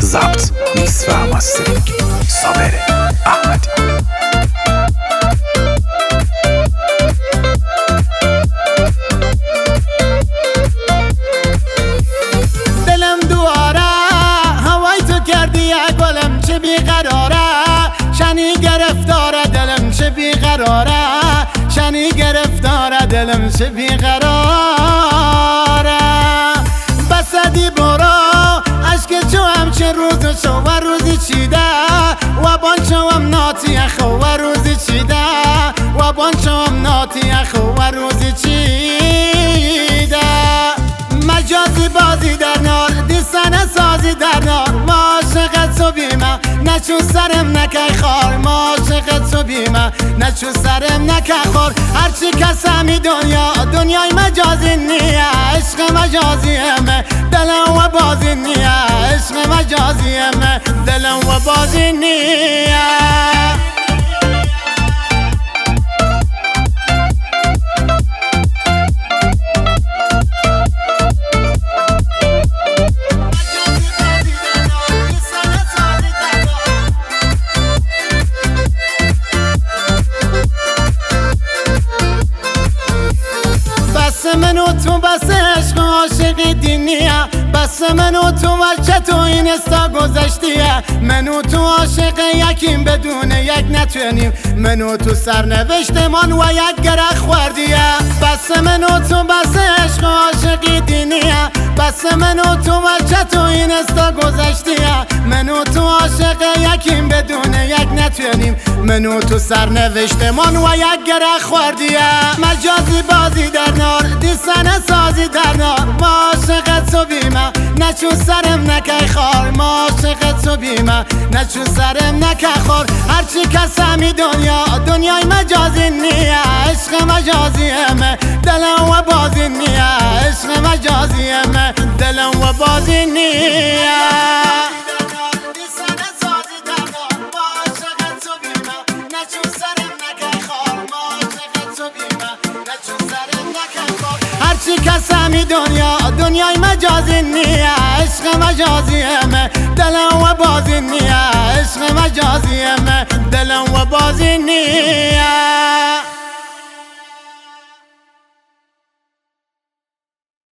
ضبط میکس و ماسترینگ صابر احمدی. دلم دواره هوای تو کردی یه گلم چه بیقراره، شنی گرفتاره دلم چه بیقراره، شنی گرفتاره دلم چه بیقراره. بسدی برو عشق چو همچه روز شو و روزی چیده و بان شو هم ناتی اخو و روزی چیده و بان شو هم ناتی اخو و روزی چیده. مجازی بازی در نار دیسانه سازی در نار، ما عاشقت تو بیمه نچو سرم نکی خار، ما عاشقت تو بیمه نچو سرم نکی خار. هرچی کسمی دنیای مجازی نیه، عشق مجازی همه دلم و بازی نیه، عشق مجازی همه دلم و بازی نیه. من و تو بس عشق و عاشقی دینیه، بس من و تو ورچه تو این استا گذشتیه. من و تو عاشق یکیم بدون یک نتونیم، من و تو سرنوشتمان و یک گره خوردیه. بس من و تو بس عشق و عاشقی دینیه، بس من و تو ورچه تو این استا گذشتیه. من و تو عاشق یکیم بدون یک نتونیم، من و تو سرنوشتمان و یک گره خوردیه. مجازی بازی در نار دیسانه سازی در نار، ما عاشقت تو بیمه نچو سرم نکی خار، ما عاشقت تو بیمه نچو سرم نکی خار. هرچی کسمی دنیای مجازی نیه، عشق مجازی همه دلم و بازی نیه، عشق مجازی همه دلم و بازی نیه. هرچی کسمی دنیای مجازی نیه، عشق مجازی همه دلم و بازی نیه، عشق مجازی همه دلم و بازی نیه.